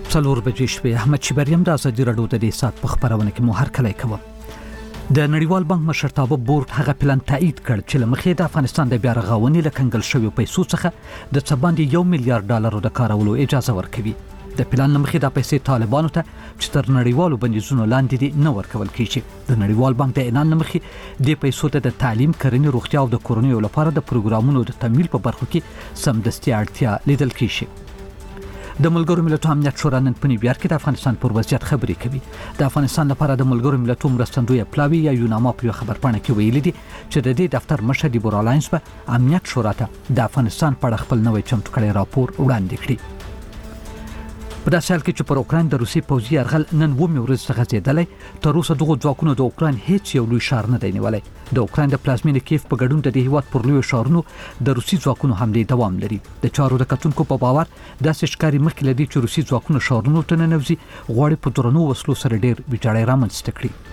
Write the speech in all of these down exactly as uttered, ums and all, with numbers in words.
څلور بجې شوې. احمد شیبریم د ازادي راډیو د دې سات په خبرونه کې مو هرکلی کوم. د نړیوال بانک مشرتابه بورډ هغه پلان تایید کړ چې له مخې د افغانستان د بیا رغونې له کنګل شویو پیسو څخه د څه باندې یو میلیارډ ډالرو د کارولو اجازه ورکوي. د پلان له مخې د پیسې طالبانو ته چې تر نړیوالو بندیزونو لاندې دي نه ورکول کیږي. د نړیوال بانک د اعلان له مخې د پیسو ته د تعلیم، کرنې، روغتیا او د کورنیو لپاره د پروګرامونو د تمویل په برخو کې سمدستي اړتیا لیدل کیږي. د ملګرو ملتونو امنیت شورا نن په نیویارک کې د افغانستان پر وضعیت خبرې کوي. د افغانستان لپاره د ملګرو ملتونو مرستندوی پلاوی یا یوناما په خبرپاڼه کې ویلي دي چې د دې دفتر مشر دیبورا لاینز په امنیت شورا ته د افغانستان په اړه خپل نوې چمتو کړی راپور وړاندې کړی. په داسې حال کې چې پر اوکراین د روسي پوځي یرغل نن اوومې ورځ څخه زیاتلی، تر اوسه دغو ځواکونو د اوکراین هیڅ یو لوی ښار نه دی نیولی. د اوکراین د پلازمینې کیف په ګډون د دې هیواد پر لویو ښارونو د روسي ځواکونو حملې دوام لري. د چارو د کتونکو په باور داسې ښکاري مخکې له دې چې روسي ځواکونه ښارونو ته ننوځي غواړي په درنو وسلو سره ډېر ویجاړی رامنځته کړي.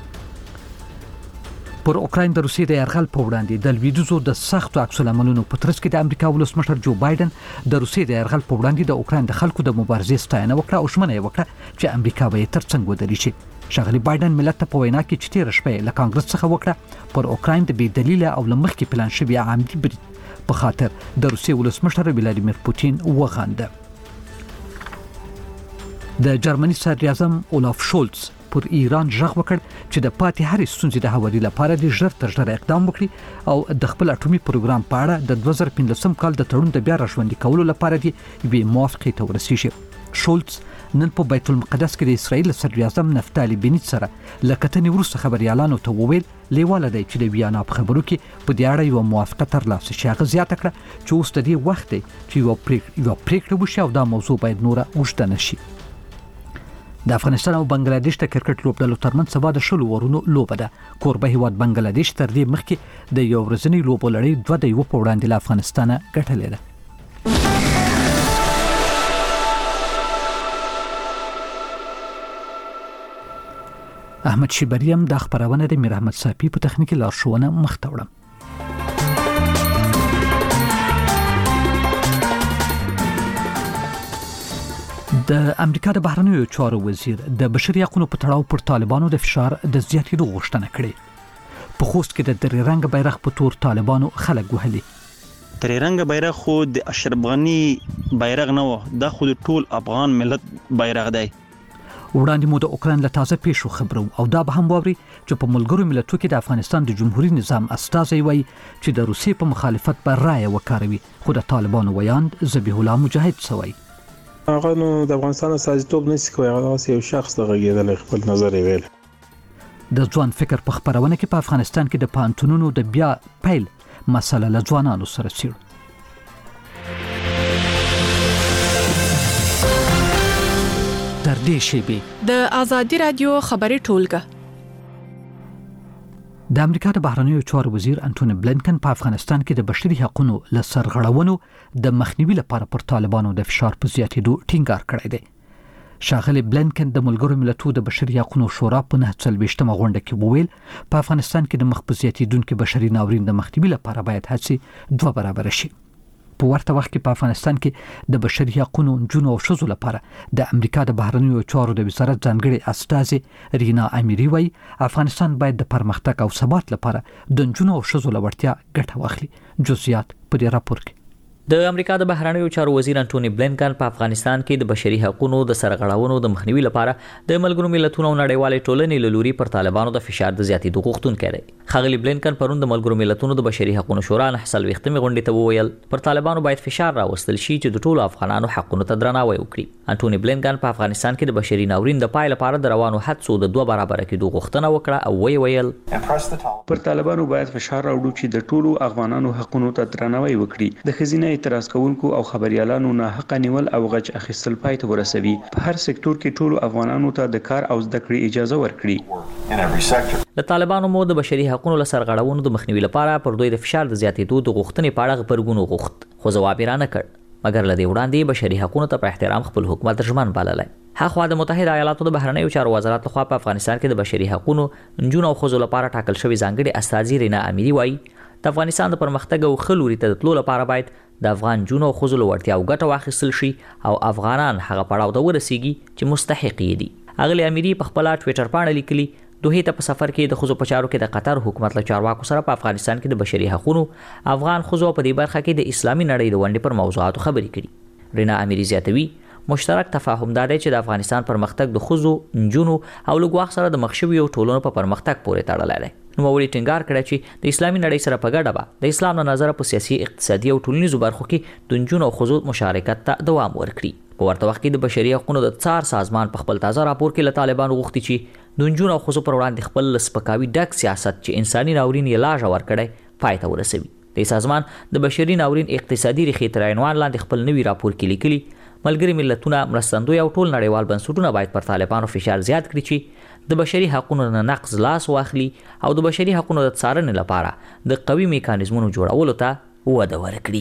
پر اوکراین د روسیې د یرغل په وړاندې د لویدیځو د سختو عکس العملونو په ترڅ کې د امریکا ولسمشر جو بایدن د روسیې د یرغل په وړاندې د اوکراین د خلکو د مبارزې ستاینه وکړه او ژمنه یې وکړه چې امریکا به یې ترڅنګ ودرېږي. ښاغلي بایدن ملت ته په وینا کې چې تېره شپه یې له کانګرس څخه وکړه پر اوکراین د بې دلیله او له مخکې پلان شوي عمدي برید په خاطر د روسیې ولسمشر ولادیمیر پوتین وغانده. د جرمني صدر اعظم اولاف شولټز پر ایران ژغ وکړ چې د پاتې هرې ستونزې د هواري لپاره د ژر تر ژره اقدام وکړي او د خپل اټومي پروګرام په اړه د دوه زره پنځلسم کال د تړون د بیا راژوندي کولو لپاره د یوې موافقې ته ورسیږي. شولټز نن په بیت المقدس کې د اسرائیل صدر اعظم نفتالي بنت سره له کتنې وروسته خبریالانو ته وویل لیواله دی چې د ویانا په خبرو کې په دې اړه یوه موافقه ترلاسه شي. هغه زیاته کړه چې اوس د دې وخت دی چې یوه پرېکړه وشي او دا موضوع باید نوره اوږده نه شي. د افغانستان او بنگلاديش د کرکټ لوبډلو ترمنځ سبا د شلو ورونو لوبه ده. کوربه هیواد بنگلاديش تر دې مخکې د یو ورځنۍ لوبو لړۍ دوه د یو په وړاندې له افغانستانه ګټلې ده. احمد شیبریم د خبرونه د میر احمد صافی په تخنیکی لارښوونه مخ ته وړم. د امریکا د بهرنیو چارو وزیر د بشري حقوقو په تړاو پر طالبانو د فشار د زیاتېدو غوښتنه کړې. په خوست کې د درې رنګ بیرغ په تور طالبانو خلک وهلي. درې رنګ بیرغ خو د اشرف غنی بیرغ نه و، دا خو د ټول افغان ملت بیرغ دی. وړاندې مو د اوکراین له تازه پیښو خبرو او دا به هم واوري چې په ملګرو ملتونو کې د افغانستان د جمهوریت نظام استازی وایي چې د روسیې په مخالفت به رایه وکاروي، خو د طالبانو ویاند ذبیح الله مجاهد سوی هغه نو د افغانستان استازیتوب نشي کوي، هغه یو شخص د غږیدل خپل نظر ویل. د ځوان فکر په خبرونه کې په افغانستان کې د پانتونونو د بیا پیل مسله له ځوانانو سره څیړو. تر دې شیبې د ازادي رادیو خبري ټولګه. د امریکا د بهرنیو چارو وزیر انټونی بلینکن په افغانستان کې د بشري حقوقو له سرغړونو د مخنیوي لپاره پر طالبانو د فشار په زیاتېدو ټینګار کړی دی. ښاغلي بلینکن د ملګرو ملتونو د بشري حقوقو شورا په نهه څلوېښتمه غونډه کې وویل په افغانستان کې د مخ په زیاتېدونکو بشري ناورین د مخنیوي لپاره باید هڅې دوه برابر شي. په ورته وخت کې په افغانستان کې د بشري حقوقو نجونو او ښځو لپاره د امریکا د بهرنیو چارو د وزارت ځانګړي استازي رینا امیری وایي افغانستان باید د پرمختګ او ثبات لپاره د نجونو او ښځو له وړتیا ګټه واخلي. جزئیات په دې راپور کې. د امریکا د بهرنیو چارو وزیر انټونی بلینکن په افغانستان کې د بشري حقوقو د سرغړونو د مخنیوي لپاره د ملګرو ملتونو او نړیوالې ټولنې له لوري پر طالبانو د فشار د زیاتېدو غوښتونکی دی. ښاغلي بلینکن پرون د ملګرو ملتونو د بشري حقوقو شورا نهه څلوېښتمې غونډې ته وویل پر طالبانو باید فشار راوستل شي چې د ټولو افغانانو حقونو ته درناوی وکړي. انټونی بلینکن په افغانستان کې د بشري ناورین د پای لپاره د روانو حادثو د دوه برابر کېدو غوښتنه وکړه او ویې ویل پر طالبانو باید فشار راوړو چې د ټولو افغانانو حقونو ته درناوی وکړي. د ښځینه اعتراض کوونکو او خبريالانو نه حق نیول او غچ اخیستل پای ته ورسوي. په هر سکتور کې ټولو افغانانو ته د کار او زده کړې اجازه ورکړي. د طالبانو مو د بشري حقوقو له سرغړونو د مخنیوي لپاره پر دوی د فشار د زیاتېدو د غوښتنې په اړه غبرګون وغوښت، خو ځواب یې رانه کړ. مګر له دې وړاندې بشري حقوقو ته په احترام خپل حکومت ژمن بللی. هغه د متحده ایالاتو د بهرنیو چارو وزارت لخوا په افغانستان کې د بشري حقوقو نجونو او ښځو لپاره ټاکل شوی ځانګړي استازي رینا امیری وایي د افغانستان د پرمختګ او ښه لوري ته د تلو لپاره باید د افغان جونو او ښځو له وړتیاو ګټه واخیستل شي او افغانان هغه پړاو ته ورسیږي چې مستحق یې دي. اغلې امیري په خپل ټویټر باندې لیکلي دوی ته په سفر کې د ښځو په چارو کې د قطر حکومت له چارواکو سره په افغانستان کې د بشري حقوقو افغان ښځو په دې برخه کې د اسلامي نړۍ د ونډې پر موضوعاتو خبرې کړي. رینا امیري زیاتوي مشترک تفاهم دا دی چې د افغانستان پرمختګ د ښځو، نجونو او لږ سره د مخشوي او ټولنو په پرمختګ پورې تړلی دی. نوموړي ټینګار کړی چې د اسلامي نړۍ سره په ګډه به د اسلام له نظره په سیاسي، اقتصادي او ټولنیزو برخو کې د نجونو او ښځو مشارکت ته دوام ورکړي. په ورته وخت کې د بشري حقوقو د څار سازمان په خپل تازه راپور کې له طالبانو غوښتي چې د نجونو او ښځو پر وړاندې خپل سپکاوي ډک سیاست چې انساني ناورین یې لا ژور کړی پای ته ورسوي. د سازمان د بشري ناورین اقتصادي ریښې تر عنوان لاندې خپل نوي راپور کې لیکلي ملګري ملتونه، مرستندوی او ټول نړیوال بنسټونه باید پر طالبانو فشار زیات کړي چې د بشري حقوقو نه نقض لاس واخلي او د بشري حقوقو د څارنې لپاره د قوي میکانیزمونو جوړولو ته وده ورکړي.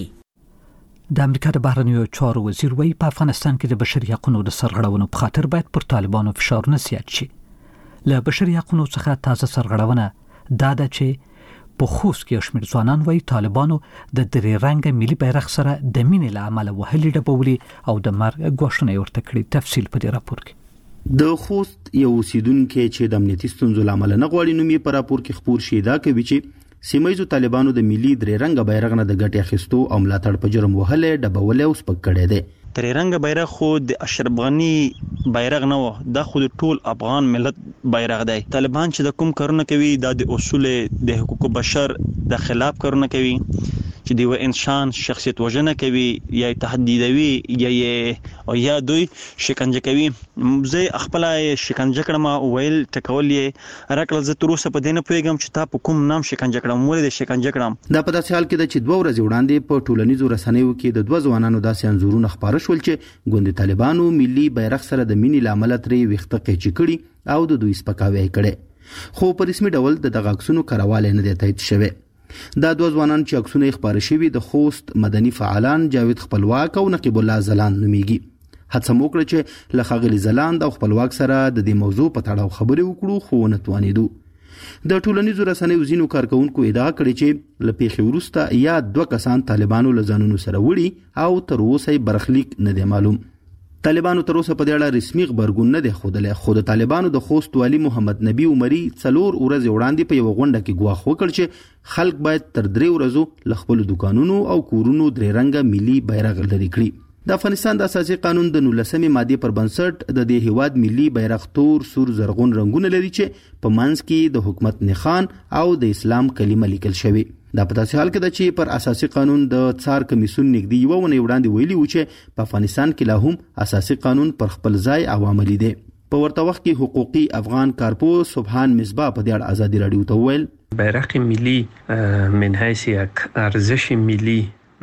د امریکا د بهرنیو چارو وزیر وایي په افغانستان کې د بشري حقوقو د سرغړونو په خاطر باید پر طالبانو فشارونه زیات شي. له بشري حقوقو څخه تازه سرغړونه دا ده چې په خوست کې شمېر ځوانان وایي طالبانو د درې رنګه ملي بیرغ سره د مینې له امله وهلي ډبولي او د مرګ ګواښونه ورته کړي. تفصیل په دې راپور کې. د خوست یو اوسیدونکو چې د امنیتي ستونزو له امله نه غواړي نوم یې په راپور کې خپور شي دا کوي چې سیمایي طالبانو د ملي درې رنګه بیرغ نه د ګټې اخیستو او ملاتړ په جرم وهلې ډبولې او سپک کړي دي. درې رنګه بیرغ خو د اشرف غنی بیرغ نه و، دا خو د ټول افغان ملت بیرغ دی. طالبان چې د کوم کارونه کوي دا د اصول د حقوق بشر د خلاف کارونه کوي چې دی و انسان شخصیت وژنه کوي یا تهدیدوي یا یا یا دوی شکنجه کوي. زه خپل شکنجه کړم او ویل ټکول یې راکړل. زه تر اوسه په دې نه پوهیږم چې تا په کوم نام شکنجه کړم، ولې د شکنجه کړم. دا په داسې حال کې ده چې دوه ورځې وړاندې په ټولنیزو رسنیو کې د دوه ځوانانو داسې انځورونه خپاره شول چې ګوند طالبانو ملي بیرغ سره د مینې له امله ترې ویښته قیچي کړي او د دوی سپکاوی کړي، خو په رسمي ډول د دغه عکسونو کارواله نه دی تایید شوی. دا دوه ځوانان چې عکسونه خپاره شوي د خوست مدني فعالان جاوید خپلواک او نقیب الله زلاند نومیږي. هڅه مو کړه چې له ښاغلي زلاند او خپلواک سره د دې موضوع په تړاو خبرې وکړو خو نه توانېدو. د ټولنیزو رسنیو ځینو کارکونکو ادعا کړې چې له پیښې وروسته یا دوه کسان طالبانو له ځانونو سره وړي او تر اوسه برخلیک نه دی معلوم. طالبانو تر اوسه په دې اړه رسمي خبرګون نه دی ښودلی، خو د طالبانو د خوست والي محمد نبی عمري څلور ورځې وړاندې په یوه غونډه کې ګواښ وکړ چې خلک باید تر درې ورځو له خپلو دوکانونو او کورونو درې رنګه ملي بیرغ لرې کړي. د افغانستان د اساسي قانون د نولسمې مادې پر بنسټ د دې هیواد ملي بیرغ تور، سور، زرغون رنګونه لري چې په منځ کې د حکومت نښان او د اسلام کلمه لیکل شوی. دا په داسې حال کې ده چې پر اساسي قانون د څار کمیسیون نږدې یوه اونۍ وړاندې ویلي و چې په افغانستان کې لا هم اساسي قانون پر خپل ځای او عملي دی. په ورته وخت کې حقوقي افغان کارپوه سبحان مصباح په دې اړه ازادي راډیو ته وویل بیرغ ملي من حیث یک ارزش ملي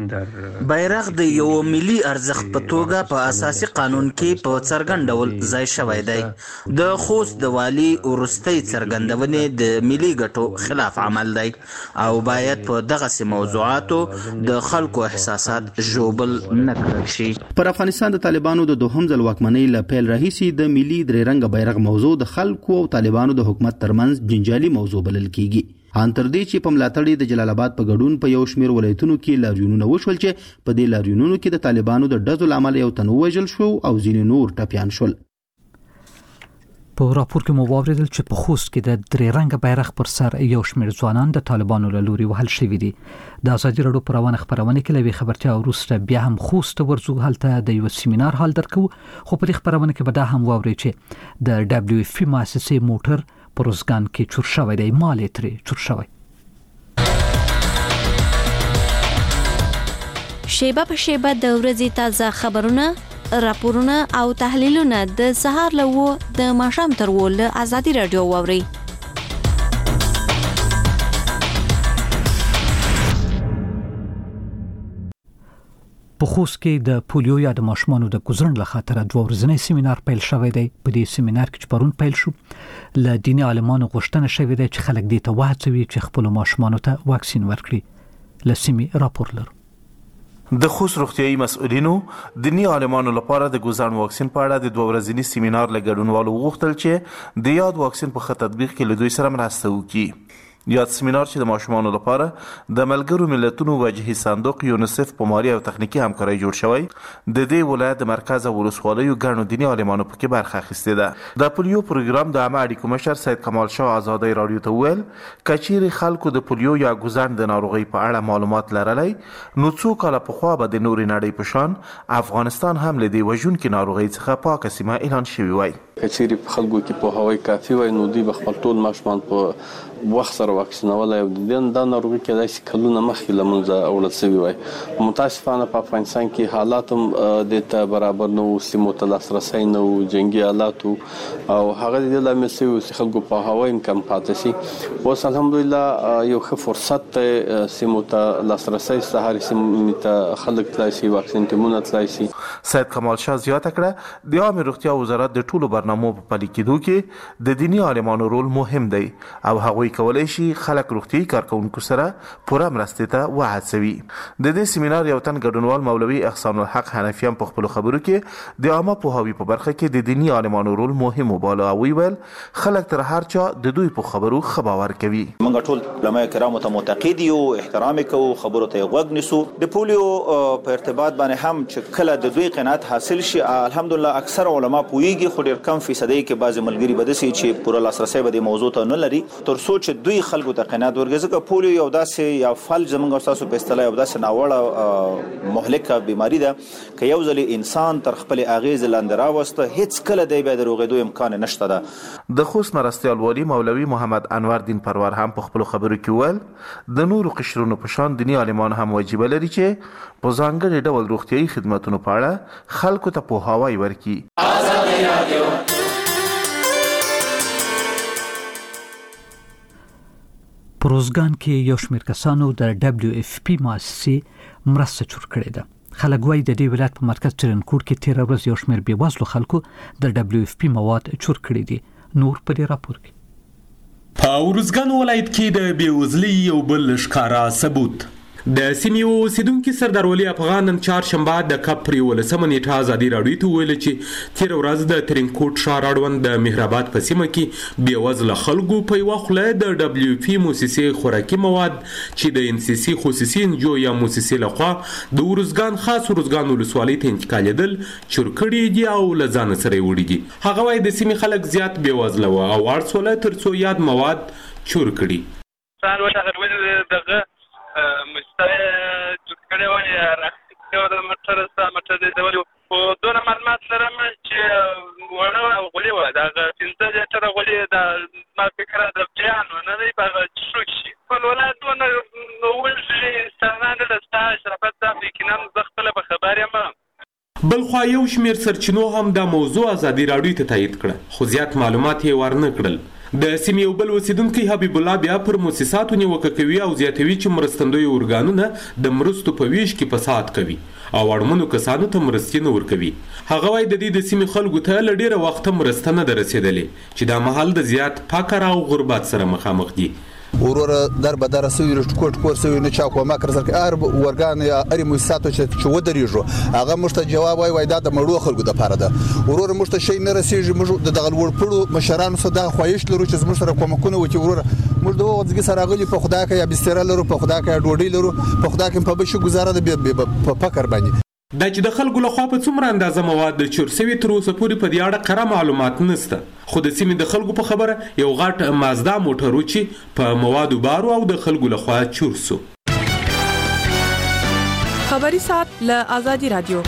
بیرغ د یو ملي ارزښت په توګه په اساسي قانون کې په څرګند ډول ځای شوی دی. د خوست د والي وروستۍ څرګندونې د ملي ګټو خلاف عمل دی او باید په دغسې موضوعاتو د خلکو احساسات ژوبل نه کړل شي. پر افغانستان د طالبانو د دوهم ځل واکمنۍ له پیل راهیسې د ملي درې رنګه بیرغ موضوع د خلکو او طالبانو د حکومت ترمنځ جنجالي موضوع بلل کیږي. ان تر دې چې په ملاتړ د جلال آباد په ګډون په یو شمېر ولایتونو کې لاریونونه وشول چې په دې لاریونونو کې د طالبانو د ډزو لامل یو تن ووژل شو او ځینې نور ټپیان شول. په راپور کې مو واوریدل چې په خوست کې د درې رنګه بیرغ پر سر یو شمېر ځوانان د طالبانو له لوري وهل شوي دي. د ازادي راډیو په روانه خبرونه کې له خبرتیا وروسته بیا هم خوست ته ورځو، هلته د یو سیمینار حال درکو، خو په دې خبرونه کې به دا هم واوري چې د دبليو اف مؤسسې موټر پروزګان کې چور شوی دی، مالې ترې چور شوی. شیبه په شیبه د ورځې تازه خبرونه، راپورونه او تحلیلونه د سهار له و د ماښام تر و له ازادي راډیو واوري. په خوست کې د پولیو یا د ماشومانو د ګزرن له خاطر دوه ورځنی سیمینار پیل شوی دی. په دې سیمینار کې چې پرون پیل شو، له دیني عالمانو غوښتنه شوې ده چې خلک دې ته وهڅوي چې خپل ماشومانو ته واکسین ورکړي. له سیمې راپور لرو. د خوست روغتیايي مسؤلینو دیني عالمانو لپاره د ګزرن واکسین په اړه د دوه ورځني سیمینار له ګډونوالو وغوښتل چې د یاد واکسین په ښه تطبیق کې له دوی سره مرسته وکړي. یاد سیمینار چې د ماشومانو لپاره د ملګرو ملتونو وجهي صندوق یونیسف په مالي او تخنیکی همکارۍ جوړ شوی د دې ولایت د مرکز او ولسوالیو ګڼو دیني عالمانو پکې برخه اخیستې ده. د پولیو پروګرام د عامه اړیکو مشر سید کمال شاه آزادۍ راډیو ته وویل کچېرې خلکو د پولیو یا ګوزڼ د ناروغۍ په اړه معلومات لرلی نو څو کاله پخوا به د نورې نړۍ په شان افغانستان هم له دې وژونکې ناروغۍ څخه پاکه سیمه اعلان شوی وای. کچېرې په خلکو کې پوهاوی کافي وای نو دوی به خپل ټول ماشومان په وخت سره واکسینولای او د دا ناروغي کېدای شي کلونه مخکې له منځه وړل شوي وای. متاسفانه په افغانستان کې حالات هم د ته برابر نه وو، سیمو ته لاسرسی نه وو، جنګي حالات او هغه د دې لامل شوي چې خلکو پوهاوی هم کم پاتې شي. اوس الحمدلله یو ښه فرصت دی سیمو ته لاسرسی شته، هرې سیمې ته خلک تللی شي، واکسین ټیمونه تللی شي. سید کمال شاه زیاته کړه د عامې روغتیا وزارت د ټولو برنامو په پلي کېدو کې د دیني عالمانو رول مهم دی او هغوی کولای شي خلک روغتیايي کارکونکو سره پوره مرستې ته وهڅوي. د دې سیمینار یو تن ګډونوال مولوي احسان الحق حنفي هم په خپلو خبرو کې د عامه پوهاوي په برخه کې د دیني عالمانو رول مهم وباله او ویل خلک تر هر چا د دوی په خبرو ښه باور کوي. موږ ټول علماء کرامو ته معتقد یو، احترام کوو، خبرو ته غوږ نیسو. د پولیو په ارتباط باندې هم چې کله د دوی قناعت حاصل شي الحمدلله اکثر علما پوهیږي، خو ډېر کم فیصدي کې بعضې ملګري به داسې چې پوره لاسرسی به دې موضوع ته نه لري تر څو چې دوی خلکو ته قناعت ورکړي. ځکه پولیو یو داسې یا فلج زموږ او ستاسو په اصطلاح یو داسې ناوړه مهلکه بیماري ده که یو ځلې انسان تر خپلې اغېزې لاندې راوسته هېڅ کله دی بیا د روغېدو امکان نشته ده. د خوست مرستیال والي مولوي محمد انور دین پرور هم په خپلو خبرو کې وویل د نورو قشرونو په شان دیني عالمان هم وجیبه لري چې په ځانګړي ډول روغتیايي خدمتونو په اړه خلکو ته پوهاوی ورکړي. په روزګان کې یو شمېر کسانو د ډبلیو اف پی مؤسسې مرسته چور کړې ده. خلک وایي د دې ولایت په مرکز ترنکوټ کې تېره ورځ یو شمېر بېوزلو خلکو د ډبلیو اف پی مواد چور کړي دي. نور په دې راپور کې په روزګان ولایت کې د بېوزلۍ یو بل ښکاره ثبوت د سیمې اوسیدونکي سردار ولي افغان نن چهارشنبه د کب پر یولسمه نیټه ازادي راډیو ته وویل چې تېره ورځ د ترینکوټ ښار اړوند د مهرآباد په سیمه کې بېوزله خلکو په یوه خوله د ډبلیو پي موسسې خوراکي مواد چې د ان سی سی خصوصي انجو یا موسسې لخوا د ارزګان خاص ارزګان ولسوالۍ ته انتقالېدل چور کړي دي او له ځانه سره یې وړي دي. هغه وایي د سیمې خلک زیات بېوزله وه او اړ سوله تر څو یاد مواد چور کړي. مشتری جوړ کړی و یا راخیستې وه د موټر ستا موټر دې ډولې خو دونه معلومات لرم چې وړه غولې وه د هغه پنځه لیټره غولې د زما فکره د بیان و نه دی په هغه څښو کښې خپل ولایت دونه وږي انسانان ډېره ستا شرافت دا یقینا زه خپله به خبر یم. بلخوا یو شمېر سرچینو هم دا موضوع ازادي راډیو ته تایید کړه خو زیات معلومات یې ورنه کړل. د سیمې یو بل اوسیدونکی حبیب الله بیا پر موسساتو نیوکه کوي او زیاتوي چې مرستندوی ارګانونه د مرستو په ویش کې فساد کوي او اړمنو کسانو ته مرستې نه ورکوي. هغه وایي د دې د سیمې خلکو ته له ډېره وخته مرسته نه ده رسېدلې چې دا مهال د زیات فقر او غربت سره مخامخ دي. ورور در به در سوي ټکوټ کور سوي نه چا کومه کړ سره ار ورګان یا اری موسساتو چې ودرېږو هغه مشته جواب وای وای دا د مړو خلکو د پاره ده. ورور مشته شي نه رسیږي موږ د دغه ور پړو مشرانو صدا خوښ لرو چې موږ سره کومکونه وکړي. ورور موږ دوه ځګي سره غلي په خدا کې یا بستر لرو په خدا کې ډوډۍ لرو په خدا کې په بشي گزاره ده په فکر باندې دا چې د خلکو لخوا په څومره اندازه مواد چور شوي تر اوسه پورې په دې اړه کره معلومات نشته خو د سیمې د خلکو په خبره یو غټ مازدا موټر و چې په موادو بارو او د خلکو لخوا چور سو. خبري ساعت له آزادي رادیو.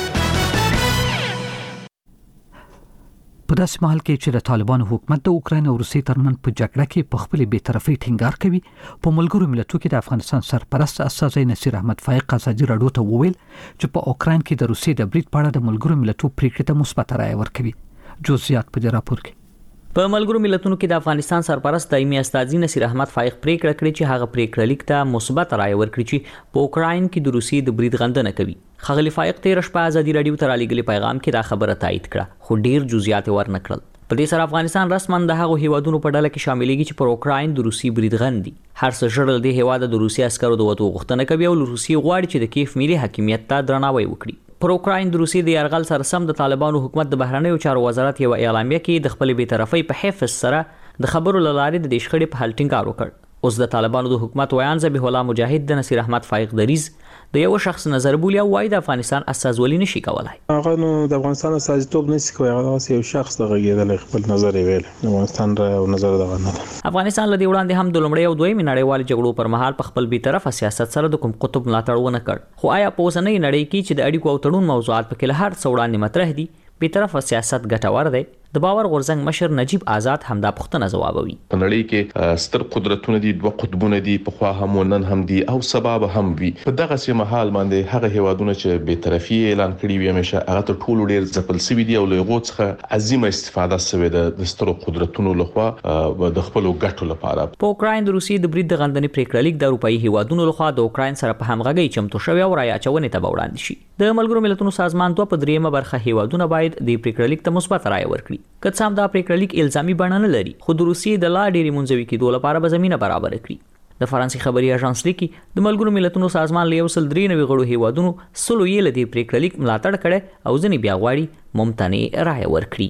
په داسې مهال کې چې د طالبانو حکومت د اوکراین او روسیې ترمنځ په جګړه کې په خپلې بېطرفۍ ټینګار کوي په ملګرو ملتونو کې د افغانستان سرپرست استاذ نصیر احمد فائق ازادي راډیو ته وویل چې په اوکراین کې د روسیې د برید په اړه د ملګرو ملتونو پریکړې ته مثبت رایه ورکوي. جزئیات په دې راپور کې. په ملګرو ملتونو کې د افغانستان سرپرست دایمي استاذ نصیر احمد فائق پریکړه کړې چې هغه پریکړه لیک ته مثبت رایه ورکړي چې په اوکراین کې د روسیې د برید غندنه کوي. ښاغلي فائق تېره شپه ازادي راډیو ته رالیږلي پیغام کې دا خبره تایید کړه خو ډیر جزئیات ورنه کړل. په دې سره افغانستان رسما د هغو هیوادونو په ډله کې شاملېږي چې پر اوکراین د روسي برید غندي. هر څه ژړل دې هیواد د روسي عسکرو د وتو غوښتنه کوي او روسي غواړي چې د کیف ملي حاکمیت ته درناوی وکړي. پر اوکراین د روسي د یرغل سره سم د طالبانو حکومت د بهرنیو چارو وزارت یو اعلامیه کې د خپل بی‌طرفۍ په حفظ سره د خبرو لارې د شخړې په حل ټینګار وکړ. اوس د طالبانو د حکومت ویان ذبیح الله مجاهد د نصیر احمد فائق دریز د یو شخص نظر بولی او وای د افغانستان استازولي نشي کولای. هغه نو د افغانستان استازیتوب نشي کولای، هغه یو شخص د غږیدل خپل نظر ویل د افغانستان او نظر د غنه. افغانستان له دې وړاندې هم د لومړی او دویمې نړیوال جګړو پر مهال په خپل بیطرفه سیاست سره د کوم قطب ملاتړ ونه کړ، خو آیا په اوسنۍ نړۍ کې چې د اړیکو او تړون موضوعات په کې له هر څه وړاندې مطرح دي بیطرفه سیاست ګټور دی؟ د باور غورځنګ مشر نجیب آزاد همدا پوښتنه ځوابوي. په نړۍ کې ستر قدرتونه دي، دوه قطبونه دي، په خوا هم نن هم دي او سبب هم وي. په دغه سي محل باندې هغه هیوادونه چې به طرفي اعلان کړي وي همیشه هغه ته ټول ډیر ځپل سوي دي او له غوڅ څخه عظیمه استفاده سوي ده د ستر قدرتونو لخوا د خپل ګټو لپاره. په اوکراین د روسي د برید د غندنې پریکړه لیک د اروپאי هیوادونو لخوا د اوکراین سره په همغږي چمتو شوی او رايچونې ته وړاندې شي. د ملګرو ملتونو سازمان دوه په دریمه برخه هیوادونه باید د پریکړه لیک ته مثبت رائے ورکړي. که څه هم دا پریکړه لیک الزامي بڼه نه لري، خو د روسیې د لا ډېرې منځوي کېدو لپاره به زمینه برابر کړي. د فرانسې خبري اژانس لیکي د ملګرو ملتونو سازمان له یو سل درې نوي غړو هیوادونو سلو یې له دې پریکړه لیک ملاتړ کړی او ځینې بیا غواړي ممتنع رائے ورکړي.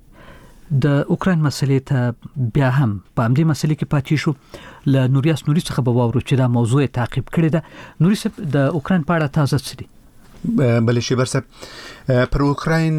د اوکراین مسلې ته بیا هم په همدې مسلې کې پاتې شو. له نوریاس نوري څخه به واورو چې دا موضوع تعقیب کړې ده. نوري صاحب د اوکراین په اړه تازه څه دي؟ بلې شیبر صاحب پر اوکراین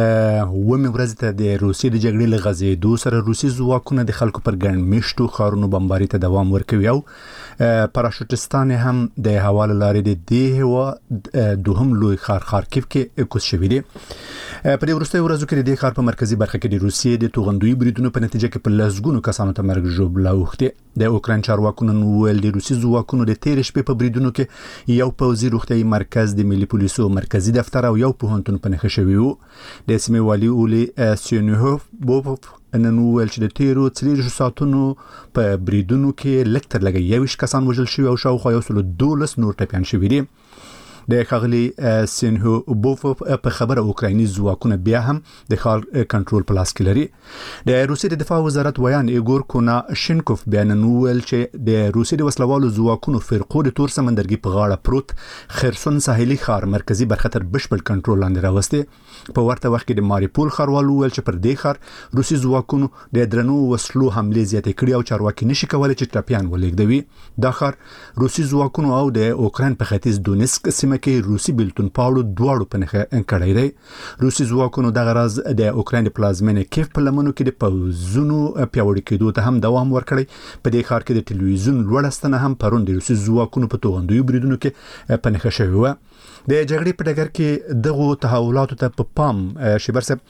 ومه ورځ ته د روسیې د جګړې له غزېدو سره روسي ځواکونه د خلکو پر ګڼ میشتو ښارونو بمباري ته دوام ورکوي او پاراشوټستان هم د حواله لارې د دې هوا دوهم لوی ښار خارکیف کې کوز شوی دی. په دې وروستیو ورځو کې د دې ښار په مرکزي برخه کې د روسیې د توغندوي بریدونو په نتیجه کې په لسګونو کسانو ته مرګ ژوبله اوښتې. د اوکراین چارواکو نن وویل د روسي ځواکونو د تېرې شپې په بریدونو کې یو پوځي روغتیايي مرکز، د ملي پولیسو مرکزي دفتر او یو پوهنتون په نښه شوي وو. د سیمې والي اولی سیونهوف بوف نن وویل چې د تیرو څلېرویشتو ساعتونو په بریدونو کې لږ تر لږه یوویشت کسان وژل شوي او شاوخوا یو سلو دولس نور ټپیان شوي دي. د ښاغلي سینهوبوف په خبره اوکرایني ځواکونه بیا هم د ښار کنټرول په لاس کې لري. د روسیې د دفاع وزارت ویان ایګور کوناشینکوف بیا نن وویل چې د روسیې د وسلوالو ځواکونو فرقو د تور سمندرګي په غاړه پروت خرسون ساحلي ښار مرکزي برخه تر بشپړ کنټرول لاندې راوستې. په ورته وخت کې د ماریپول ښاروال وویل چې پر دې ښار روسي ځواکونو د درنو وسلو حملې زیاتې کړي او چارواکي نشي کولی چې ټپیان ولېږدوي. دا ښار روسي ځواکونو او د اوکراین په ختیځ دونیسک سیمه کې روسي بلتون پاوړو دواړو په نښه کړی دی. روسي ځواکونو دغه راز د اوکراین د پلازمینې کیف په لمنو کې د پوځونو پیاوړي کېدو ته هم دوام ورکړی. په دې ښار کې د ټلویزیون لوړه ستنه هم پرون د روسي ځواکونو په توغندوي بریدونو کې په نښه شوې وه. د جګړې په ډګر کې دغو تحولاتو ته په پام شیبر صاحب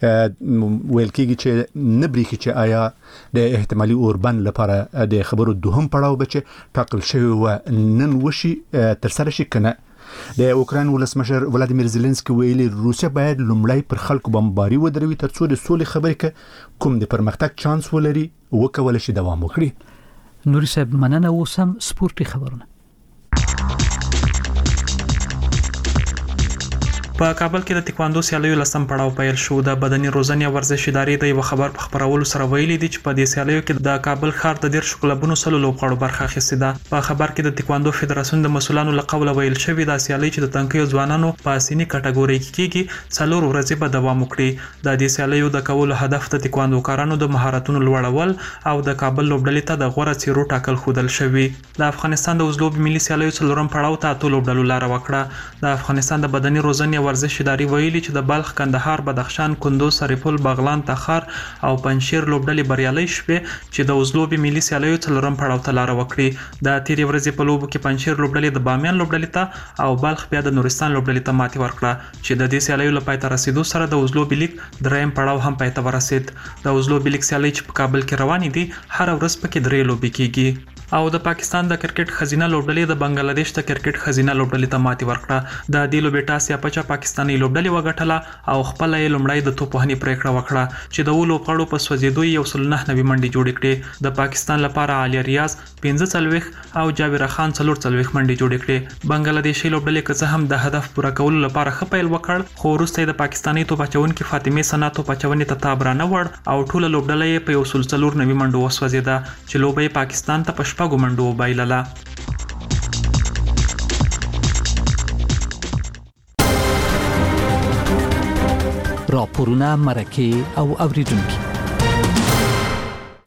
ویل کېږي چې نه برېښي چې آیا د احتمالي اوربند لپاره د خبرو دوهم پړاو به چې ټاکل شوی و نن وشي ترسره شي که نه. د اوکراین ولسمشر ولادیمیر زيلنسکي ویلي روسیا باید لومړی پر خلکو بمباري ودروي ترڅو د سولې خبرې کې کوم د پرمختګ چانس ولري وکولای شي دوام وکړي. نوري صاحب مننه. اوس هم سپورتي خبرونه. په کابل کې د تکواندو سیالیو لسم پړاو پیل شو. د بدني روزنې او ورزش ادارې د یو خبر په خبرولو سره ویلي دي چې په دې سیالیو کې د کابل ښار د ډیر کلبونو سلو لوبغاړو برخه اخیستې ده. په خبر کې د تکواندو فدراسیون د مسولانو له قوله ویل شوی د سیالي چې د تنکیو ځوانانو په سینی کټګوري کې کېږي څلور ورځې به دوام وکړي. د دې سیالیو د کولو هدف د تکواندو کارانو د مهارتونو لوړول او د کابل لوبډلې ته د غوړه څیرو ټاکل خودل شوی. د افغانستان د وزلوب ملي سیالیو څلورم پړاو ته اتو لوبډلو لار وکړه. د افغانستان د بدني روزنې ورزش ادارې ویلي چې د بلخ، کندهار، بدخشان، کندوز، سرپل، بغلان، تخار او پنجشیر لوبډلې بریالۍ شوې چې د وزلوبي ملي سیالیو څلورم پړاو ته لار وکړي. د تیرې ورځې په لوبو کې پنجشیر لوبډلې د بامیان لوبډلې ته او بلخ بیا د نورستان لوبډلې ته ماتې ورکړه چې د دې سیالیو لپاره ته رسیدو سره د وزلوبي لیگ دریم پړاو هم پای ته ورسید. د وزلوبي لیگ سیالي چې په کابل کې روانې دي هر ورځ پکې درې لوبې کیږي. او د پاکستان د کرکټ خزینه لوبډلې د بنگلاديش د کرکټ خزینه لوبډلې ته ماتې ورکړه. د دې لوبې ټاس یا پچا پاکستاني لوبډلې وګټله او خپل یې لومړی د توپ وهنې پریکړه وکړه چې د ولو پړو په سوځېدو یو سل نه نوي منډي جوړې کړې. د پاکستان لپاره علي ریاض پنځه څلويخ او جابر خان څلور څلويخ منډي جوړې کړې. بنگلاديشي لوبډلې که څه هم د هدف پوره کولو لپاره ښه پیل وکړ خو وروسته د پاکستاني توپ اچونکي فاطمه سنا توپ اچونې ته تاب را نه وړ او ټوله لوبډلې په یو سل څلور نوي منډو وسوځېده چې لوبې پاکستان ته په شپږو منډو وبایلله. راپورونه، مرکې او اوریدونکي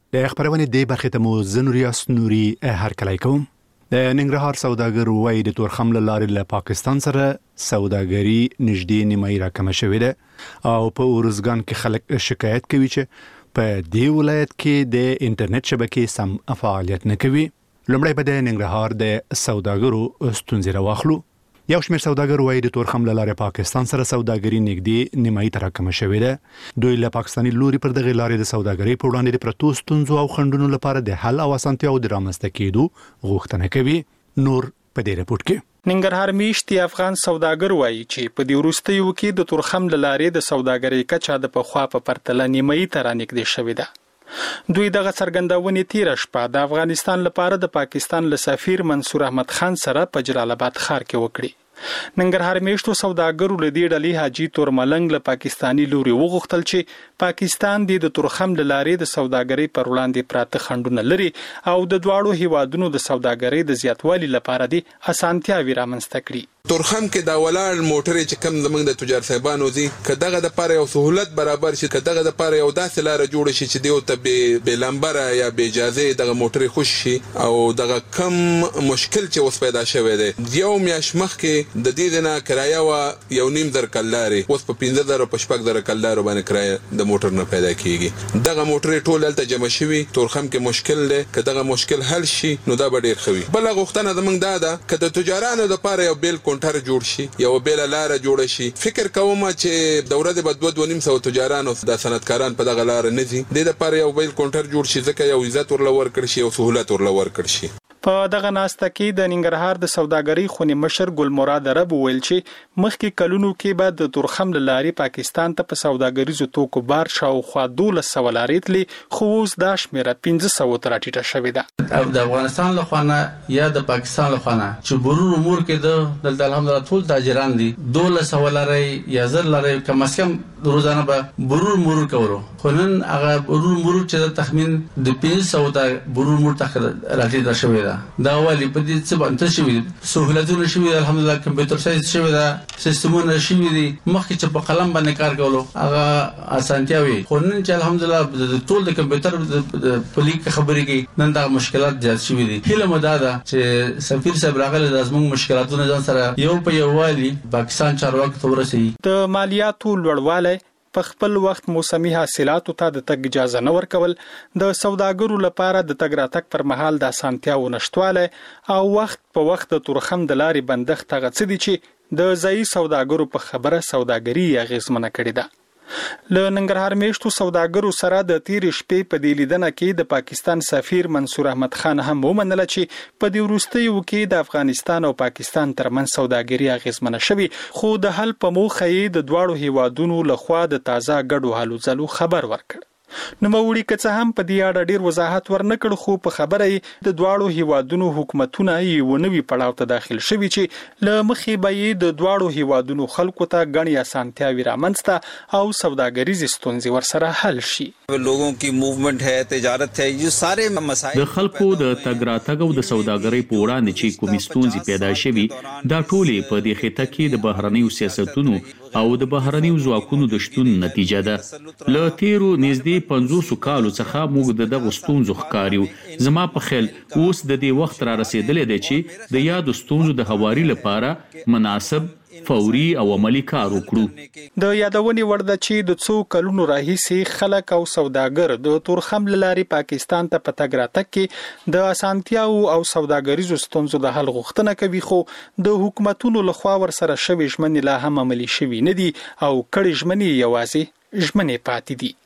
د خبرونه د برخه ته مو زنوریاس نوري هرکلای کوم. د ننګرهار سوداګر وایي د تورخم له لارې له پاکستان سره سوداګري نږدې نیمایي راکمه شوې ده او په اورزګان کې خلک شکایت کوي چې په دې ولایت کې د انټرنیټ شبکې سم فعالیت نه کوي. لومړی به د ننګرهار د سوداګرو ستونزې راواخلو. یو شمېر سوداګر وایي د تورخم له لارې پاکستان سره سوداګري نږدې نیمایي ته راکمه شوې ده. دوی له پاکستاني لوري پر دغه لارې د سوداګرۍ په وړاندې د پرتو ستونزو او خنډونو لپاره د حل او اسانتیاو د رامنځته کېدو غوښتنه کوي. نور په دې رپورټ کې ننګرهار میشتي افغان سوداګر وایي چې په دې وروستیو کې د تورخم له لارې د سوداګرۍ کچه د پخوا په پرتله نیمایي ته رانږدې شوې ده. دوی دغه څرګندونې تیر شپه د افغانستان لپاره د پاکستان له سفیر منصور احمد خان سره په جلال آباد ښار کې وکړي. ننګرهار میشتو سوداګرو له دې ډلې حاجی تورملنګ له پاکستاني لوري وغوښتل چې پاکستان د تورخم له لارې د سوداګرۍ پر وړاندې پراته خنډونه لري او د دواړو هیوادونو د سوداګرۍ د زیاتوالي لپاره د اسانتیاوي رامنځته کړي. تورخم کې دا ولاړ موټرې چې کم زمنګ د تجار صاحبانو دي کداغه د پاره یو سہولت برابر شي کداغه د پاره یو داسې لار جوړ شي چې دیو ته به به لمبر یا به اجازه دغه موټرې خوش شي او دغه کم مشکل چې اوس پیدا شوی دی. یو میاش مخ کې د دې نه کرایه وا یو نیم در کلاري اوس په پنځه زره په شپږ زره کلارو باندې کرایه د موټر نه پیدا کیږي. دغه موټرې ټول دلته جمع شوي. تورخم کې مشکل دی کداغه مشکل حل شي نو دا به ډیر خوي. بل غوښتنه زمنګ دا ده کده تجارانو د پاره یو بیل کونټر جوړ شي یو بیل لار جوړ شي. فکر کوم چې دوره د بدو دوه نیم سو تجارانو د صنعتکاران په دغه لار نه دي د لپاره یو بیل کونټر جوړ شي ځکه یو عزت ورلور کړ شي او سہولت ورلور کړ شي. په دغه ناسته کې د ننګرهار د سوداګرۍ خونی مشر ګل مراد رب ویل چې مخکې کلونو کې بعد د تورخم لاري پاکستان ته په سوداګریزو توکو بار شاوخوا دولس سو لارې تلې خو اوس دا شمیره پنځه سوه ته راټیټه شوې ده. د افغانستان له خوا یا د پاکستان له خوا چې برور امور کې د دلته الحمدلله ټول تاجران دي دولس سو لارې یا زر لارې کم از کم روزانه به برور مرور کولو خو نن هغه برور مرور چې تخمین د پنځه سوه ته برور مرور ته راټیټه شوې ده. دا والی په دې څه باندې شوی سہولتونه شوی الحمدلله کمپیوټر سایز شوی دا سیستمونه شوی دي مخکې چې په قلم باندې کار کولو هغه اسانتیاوي خو نن چې الحمدلله د ټول د کمپیوټر په لیک خبرې کې نن دا مشکلات زیات شوی دي. هله مدا ده چې سفیر صاحب راغله د زموږ مشکلاتونه ځان سره یو په یو والی پاکستان چارواکو ته ورسي. د مالیاتو لوړوالی په خپل وخت موسمي حاصلاتو ته د تګ اجازه نه ورکول د سوداګرو لپاره د تګ راتګ پر مهال د اسانتیاو نشټواله او وخت په وخت د تورخم د لارې بندښت هغه څه دي چې د ځایي سوداګرو په خبره سوداګري اغیزمنه کړې ده. له ننګرهار میشتو سوداګرو سره د تیر شپې په دې لیدنه کې د پاکستان سفیر منصور احمد خان هم ومنله چې په دې وروستیو کې د افغانستان او پاکستان ترمنځ سوداګري اغیزمنه شوي خو د حل په موخه یې د دواړو هیوادونو لخوا د تازه ګډو هلو ځلو خبر ورکړ. نوموړي که څه هم په دې اړه ډیر وضاحت ورنکړ خو په خبره یې د دواړو هیوادونو حکومتونه یو نوي پړاو ته داخل شوي چې له مخې به یې د دواړو هیوادونو خلکو ته غني اسانتیاوي رامنځته او سوداګریزې ستونزې ورسره حل شي. لوگوں کی موومنٹ ہے تجارت ہے یہ سارے مسائل د خلکو د تګ راتګ او د سوداګرۍ په وړاندې چې کومې ستونزې پیدا شوي دا ټولې په دې خطه کې د بهرنیو سیاستونو او د بهرنیو ځواکونو د شتون نتیجه ده. له تیرو نږدې پنځوسو کالو څخه موږ د دغو ستونزو ښکاریو. زما په خیال اوس د دې وخت را رسیدلی دی چې د یادو ستونزو د هواري لپاره مناسب فوري او عملی کار وکړو. د یادونې وړ ده چې د څو کلونو راهیسې خلک او سوداګر د تورخم له لارې پاکستان ته په تګ راتګ کې د اسانتیاو او سوداګریزو ستونزو د حل غوښتنه کوي خو د حکومتونو لخوا ورسره شوي ژمنې لا هم عملي شوي نه دي او کړي ژمنې یوازې ژمنې پاتې دي.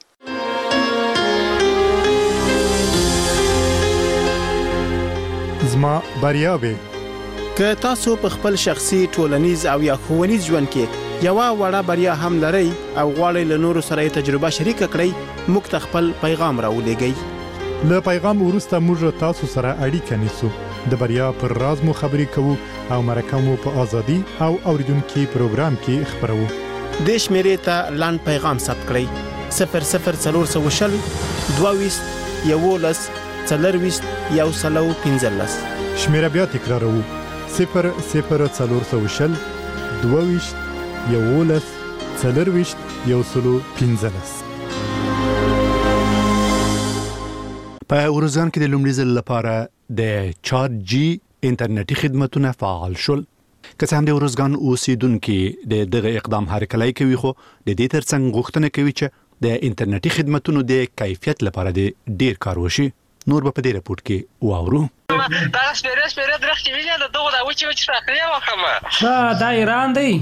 زما بریاوي که تاسو په خپل شخصي ټولنیز او یا ښوونیز ژوند کې یو وړه بریا هم لرئ او غواړئ له نورو سره تجربه شریک کړئ موږ ته خپل پیغام راولېږئ. له پیغام وروسته موږ تاسو سره اړیکه نیسو د بریا پر راز مو خبرې کوو او مرکه مو په ازادي او اوریدونکو پروګرام کې خبرو. د شمیرې ته لاند پیغام ثبت کړئ صفر صفر څلور سوه شل دوه ویشت یولس څلرویشت یو سلو پنځلس. شمیره بیا تکراروو صفر صفر څلور سوه شل دوه ویشت یولس څلرویشت یو سلو پنځلس. په ورزان کې د لومړي ځل لپاره د چار جی انټرنیټي خدماتونه فعال شول. که څه هم د ورزګان اوسیدونکو د دغه اقدام هرکلی کوي، خو د دې ترڅنګ غوښتنه کوي چې د انټرنیټي خدماتونو د کیفیت لپاره د ډیر کار وشي. نور به په دې رپورت کې واورو. دا سپیره سپیره درختې ویني د دغه د وچی وچی راخلي وخمه. دا د ایران دی.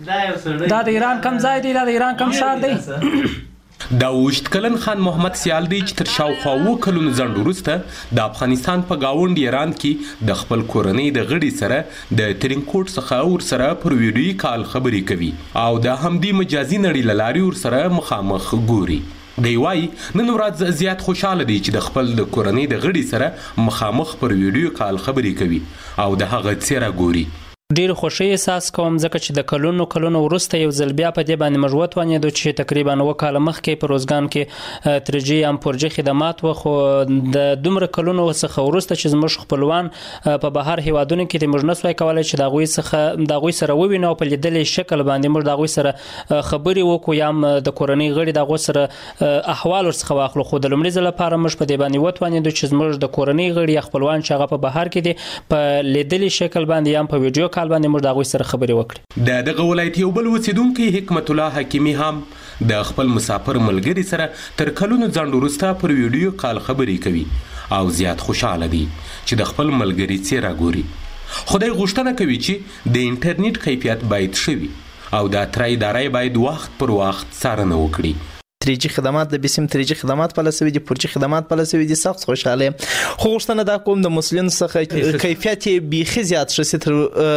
دا د ایران کم ځای دی، دا د ایران کم ښار دی. دا اوشت کلن خان محمد سیال دی چې تر شاوخوا اووه کلونو ځنډ وروسته د افغانستان په ګاونډ ایران کې د خپل کورنۍ د غړي سره د ترینکوټ څخه ورسره پر ویډیوي کال خبرې کوي او د همدې مجازي نړۍ له لارې ورسره مخامخ ګوري. دی وایي نن ورځ زیات خوشحاله دی چې د خپل د کورنۍ د غړي سره مخامخ پر ویډیو کال خبرې کوي او د هغه څیره ګوري. ډیر خوشی احساس کوم ځکه چې د کلونو کلونو وروسته یو ځل بیا په دې باندې مجبوت ونیدو چې تقریبا وکاله مخکې په روزګان کې تری جی ام فور جی خدمات و، خو د دومره کلونو څخه وروسته چې زموږ خپلوان په بهر هیوادونو کې د موږ نسوي کولای چې د غوي څخه د غوي سره ووینو په لیدلې شکل باندې موږ د غوي سره خبرې وکړو یا د کورنۍ غړي د غوي سره احوال ورڅخه واخلو. خو د لومړي ځل لپاره موږ په دې باندې وتوانیدو چې زموږ د کورنۍ غړي خپلوان چې هغه په بهر کې دي په لیدلې شکل باندې یا په ویډیو کال باندې موږ د غوي سره خبرې وکړو. د دغه ولایت یو بل اوسیدونکو حکمت الله حکیمی هم د خپل مسافر ملګری سره تر کلونو ځنډ وروسته پر ویډیو کال خبرې کوي او زیات خوشاله دي چې د خپل ملګری څیره ګوري. خدای غوښتنه کوي چې د انټرنیټ کیفیت باید شوي او د اترای ادارې باید وخت پر وخت څارنه وکړي. تری جی خدمات د بسم تری جی خدمات په لسوي دي، فور جی خدمات په لسوي دي. سخت خوشاله خو غوښتنه دا کوم د مسلمان څخه کیفیت بیخي زیات شي تر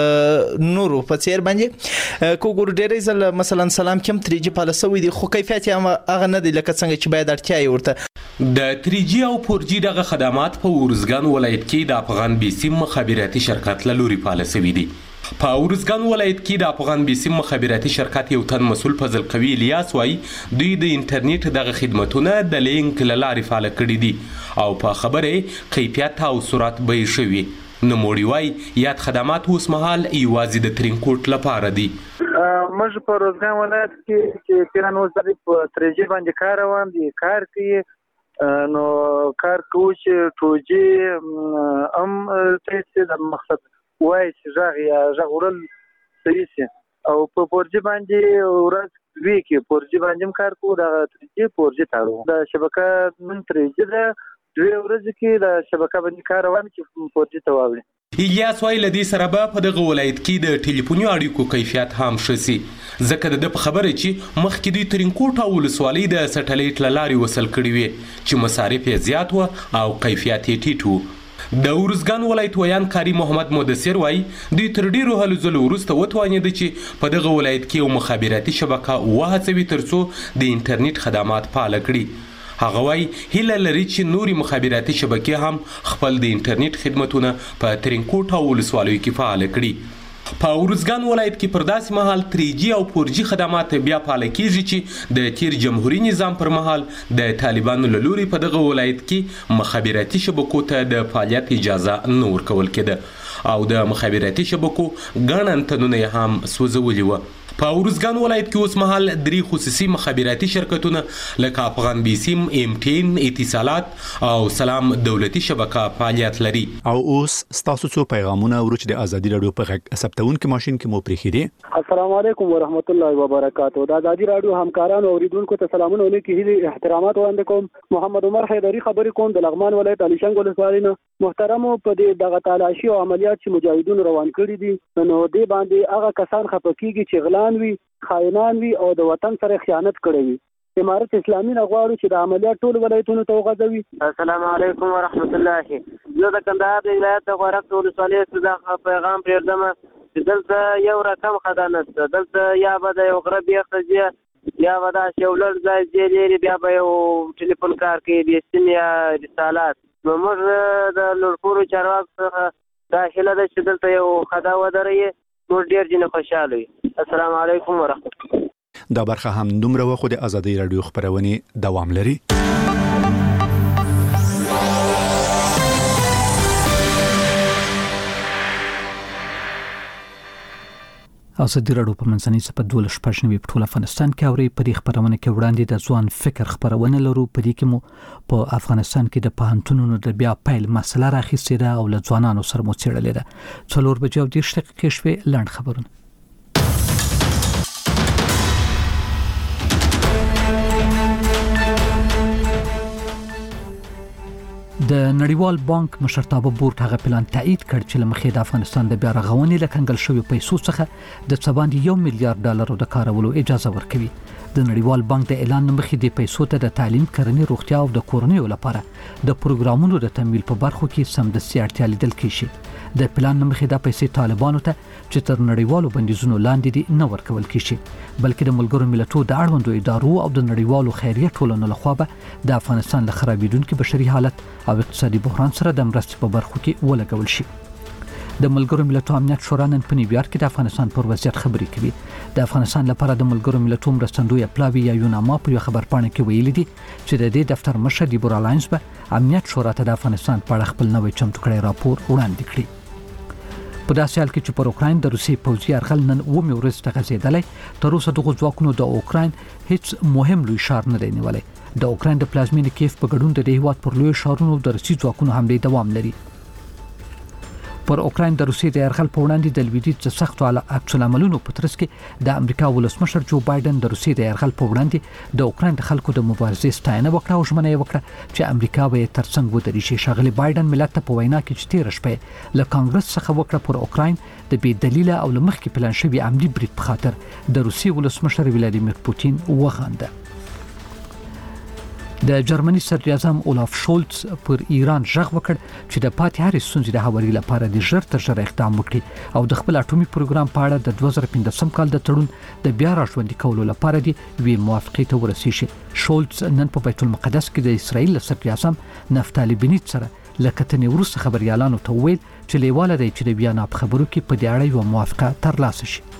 نورو په څیر باندې کو ګور ډېرې ځل مثلا سلام کوم تری جی په لسوي دي خو کیفیت هم هغه نه دی لکه څنګه چې باید اړتیا یې ورته. د تری جی او فور جی دغه خدمات په ورزګان ولایت کې د افغان بیسیم مخابراتي شرکت له لوري په لسوي دي. په ورزګان ولایت کې د افغان بیسیم مخابراتي شرکت یو تن مسول فضل قوي الیاس وایي دوی د انټرنیټ دغه خدماتونه د لینک له لارې فعال کړي دي او په خبره کیفیت او سرعت به یې شوي. نوموړي وایي یاد خدمات اوس مهال یوازې د ترینکوټ لپاره دي. موږ په روزګان ولایت کې چې پیران اوس د تری جی باندې کار روان دي کار کوي نو کار کوي چې ټو جی ام څه د مقصد وای چې ژغ یا ژغ ورل صحیح شي او په فور جی باندې ورځ وی کې فور جی باندې کار کوو دا تری جی فور جی تارو د شبکه من تری جی دا دوی ورځ کې د شبکه باندې کار روان چې فور جی ته واوړي. الیاس وایي له دې سره به په دغه ولایت کې د ټلیفوني اړیکو کیفیت هم ښه سي ځکه د په خبره چې مخکې دوی ترینکوټ او ولسوالۍ د سټلایټ له لارې وصل کړي وي چې مصارف یې زیات و او کیفیت یې ټیټ و. د ورزګان ولایت ویان کاری محمد مدثر وایي دوی تر ډیرو هلو ځلو وروسته وتوانېده چې په دغه ولایت کې یو مخابراتي شبکه وهڅوي ترڅو د انټرنیټ خدمات فعال کړي. هغه وایي هیله لري چې نوري مخابراتي شبکې هم خپل د انټرنیټ خدمتونه په ترینکوټ او ولسوالیو کې فعال کړي. په ورزګان ولایت کې پر داسې مهال تری جی او فور جی خدمات بیا فعال کیږي چې د تیر جمهوریت نظام پر مهال د طالبانو له لوري په دغه ولایت کې مخابراتي شبکو ته د فعالیت اجازه نه ورکول کېده او د مخابراتي شبکو ګڼ انتنونه هم سوځولي وو. په ورزګان ولایت کې اوس مهال درې خصوصي مخابراتي شرکتونه لکه افغان بیسیم، ام ټین، اتصالات او سلام دولتي شبکه فعالیت لري. او اوس ستاسو څو پیغامونه ورچ د ازادي رادیو په غږ ثبتونکو ماشين کې مو پریخي دي. السلام علیکم ورحمت الله وبرکاتہ. د ازادي رادیو همکارانو او اوریدونکو ته سلامونه ولیکي هدي احترامات وړاندې کوم. محمد عمر حیدری خبرې کوم د لغمان ولایت علي شنګ ولسوالۍ نه. محترم په دې دغه تلاشي او عملیات چې مجاهدون روان کړي دي نو دې باندې هغه کسان خپکیږي چې غلان وي، خائنان وي او د وطن سره خیانت کړي وي. امارت اسلامي غواړي چې د عملیات ټول ولایتونو ته وغځوي. السلام علیکم ورحمت الله. زه د کندهار د ولایت د غورک ولسوالۍ څخه پیغام پرېږدم چې دلته یو رقم خدانه ده، دلته یا به د یو غرب یا خزیه یا به دا شولر ځای ځای لري، بیا به یو ټلیفون کار کوي بیسیم یا رسالات. نو موږ د لورپورو چارواکو څخه دا هیله ده چې دلته یو خدا ودروي، موږ ډېر ځینې خوشحاله وي. السلام علیکم ورحمت الله. دا برخه هم دومره وخت د ازادي رادیو خبرونه دوام لري. ازادي راډیو په منځنۍ سپه دوله شپږنوي په ټول افغانستان کې اوري په دې خبرونه کې وړاندې د ځوان فکر خبرونه لرو په دې کې مو په افغانستان کې د پوهنتونونو د بیا پیل مسله راخیستې ده او له ځوانانو سره مو څېړلې ده. څلور بجې او دېرش دقیقې شوې. لاند خبرونه. د نړیوال بانک مشرتابه بورډ هغه پلان تایید کړ چې لمخې د افغانستان د بیا رغونې لکنګل شوی پیسو څخه د څباندې یو میلیارډ ډالر د کارولو اجازه ورکوي. د نړیوال بانک د اعلان مخې د پیسو ته د تعلیم، کرنې، روغتیا او د کورنیو لپاره د پروګرامونو د تمویل په برخو کې سمدستي اړتیا لیدل کیږي. د پلان مخې د پیسې طالبانو ته چې تر نړیوالو بندیزونو لاندې دي نه ورکول کیږي، بلکې د ملګرو ملتونو د اړوندو ادارو او د نړیوالو خیریه ټولنو لخوا به د افغانستان له خرابېدونکو بشري حالت او اقتصادي بحران سره د مرستې په برخو کې ولګول شي. د ملګرو ملتونو امنیت شورا نن په نیویارک کې د افغانستان پر وضعیت خبرې کوي. د افغانستان لپاره د ملګرو ملتونو مرستندوی پلاوی یا یوناما په یو خبرپاڼه کې ویلي دي چې د دې دفتر مشر دیبورا لاینز به امنیت شورا ته د افغانستان په اړه خپل نوې چمتو کړی راپور وړاندې کړي. په داسې حال کې چې پر اوکراین د روسي پوځي یرغل نن اومه ورځ ته غځېدلی، تر اوسه دغه ځواکونو د اوکراین هیڅ مهم لوی ښار نه دی نیولی. د اوکراین د پلازمینې کیف په ګډون د هیواد پر لوی ښارونو د روسي ځواکونو حملې دوام لري. پر اوکراین د روسي د یرغل په وړاندې د لویدیځ د سختو عکس العملونو په ترڅ کې د امریکا ولسمشر جو بایدن د روسي د یرغل په وړاندې د اوکراین د خلکو د مبارزې ستاینه وکړه او ژمنه یې وکړه چې امریکا به ترڅنګ ودرېږي. ښاغلي بایدن ملت ته په وینا کې چې تېره شپه له کانګرس څخه وکړه پر اوکراین د بې دلیله او له مخکې پلان شوي عملي برید په خاطر د روسي ولسمشر ولادیمیر پوتین وغانده. د جرمني صدر اعظم اولاف شولټز پر ایران ژغ وکړ چې د پاتې هرې ستونزې د هواري لپاره د ژر تر ژره اقدام وکړي او د خپل اټومي پروګرام په اړه د دوه زره پنځلسم کال د تړون د بیا راژوندي کولو لپاره د یوې موافقې ته ورسیږي. شولټز نن په بیت المقدس کې د اسرائیل له صدر اعظم نفتالي بنیت سره له کتنې وروسته خبریالانو ته وویل چې لیواله دی چې د ویانا په خبرو کې په دې اړه یوه موافقه ترلاسه شي.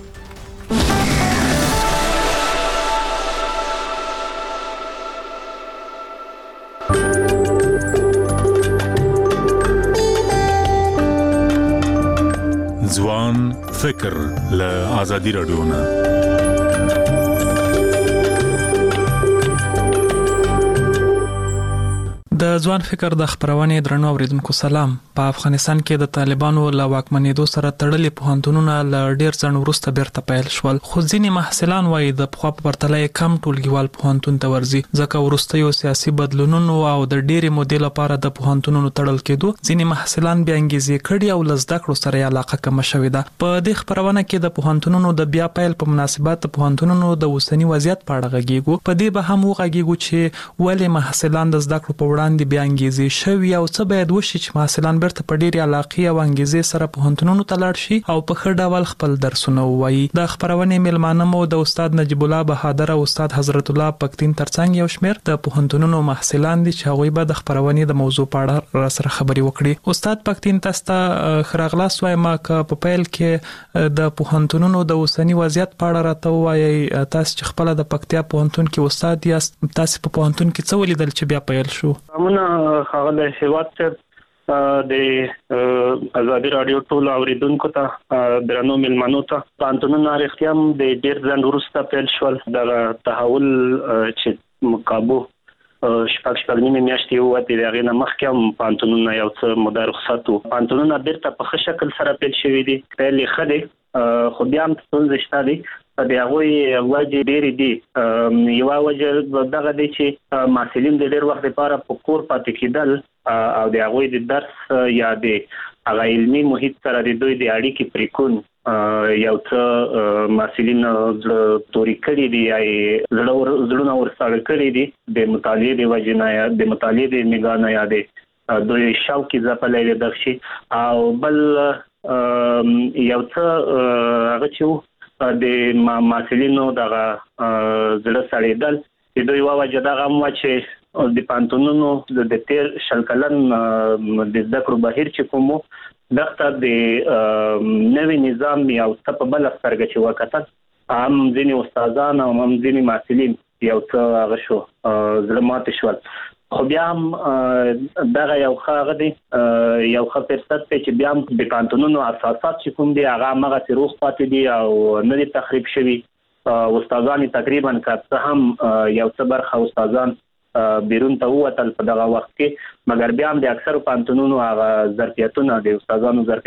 ځوان فکر له آزادي راډیو نه. د ځوان فکر د خبرونې درنو اوریدونکو سلام. په افغانستان کې د طالبانو له واکمنېدو سره تړلې پوهنتونونه له ډېر ځنډ وروسته بیرته پیل شول، خو ځینې محصلان وایي د پخوا په پرتله کم ټولګیوال پوهنتون ته ورځي ځکه وروستیو سیاسي بدلونونو او د ډېرې مودې لپاره د پوهنتونونو تړل کېدو ځینې محصلان بیا انګیزې کړي او له زده کړو سره یې علاقه کمه شوې ده. په دې خبرونه کې د پوهنتونونو د بیا پیل په مناسبت د پوهنتونونو د اوسني وضعیت په اړه غږیږو. په دې به هم وغږیږو چې ولې محصلان د زده کړو په وړاندې بیا انګیزې شوي او څه باید وشي چې محصلان بیرته په ډېرې علاقې او انګیزې سره پوهنتونونو ته لاړ شي او په ښه ډول خپل درسونه ووایي. د خبرونې میلمانه مو د استاد نجیب الله بهادر او استاد حضرت الله پکتین ترڅنګ یو شمېر د پوهنتونونو محصلان دي چې هغوی به د خبرونې د موضوع په اړه را سره خبرې وکړي. استاد پکتین تاسو ته ښه راغلاست وایم که په پیل کې د پوهنتونونو د اوسني وضعیت په اړه راته ووایئ. تاسو چې خپله د پکتیا پوهنتون کې استاد یاست، تاسو په پوهنتون کې څه ولیدل چې بیا پیل شو؟ امونه خاله هیواد ته د آزادي رادیو ټول اوریدونکو ته درنو ملمنو ته پوهنتونونه اړتیا هم د ډېر ځنډ وروسته پیل شول. د تحول چې مقابو شپږ شپږ نیمه میاشتې ووتې د هغې نه مخکې هم پوهنتونونه یو څه موده رخصت وو. پوهنتونونه بیرته په ښه شکل سره پیل شوي دي، پیل یې ښه دی خو بیا هم ستونزې شته دي. د هغوی وجې ډېرې دي. یوه وجه دغه دی چې محصلین د ډېر وخت لپاره په کور پاتې کېدل او د هغوی د درس یا د هغه علمي محیط سره د دوی د اړیکې پرېکون یو څه محصلین زړه توري کړي دي یا زړونه ورساړه کړي دي د مطالعې د وجې نه یا د مطالعې د نګاه نه یا د دوی شوق ځپلی دی دغه شي. او بل یو څه هغه چې د محصلینو دغه زړه سړېدل د دوی یوه وجه دغه هم وه چې د پوهنتونونو د تېر شل کلن د زده کړو بهیر چې کوم و دغه د نوي نظام یو څه په بله سترګه چې وکتل، هم ځینې استادان او هم ځینې محصلین یو څه هغه شو زړه ماتې شول. خو بیا هم دغه یو ښه غدي یو ښه فرصت دی چې بیا هم د کانتونونو اساسات چې کوم دي هغه مغه روغ پاتې دي او نه دي تخریب شوي. استادان تقریبا که هم یو څه برخه استادان بیرون ته ووتل په دغه وخت کې، مګر بیا هم د اکثرو کانتونونو هغه ظرفیتونه د استادانو ظرفیت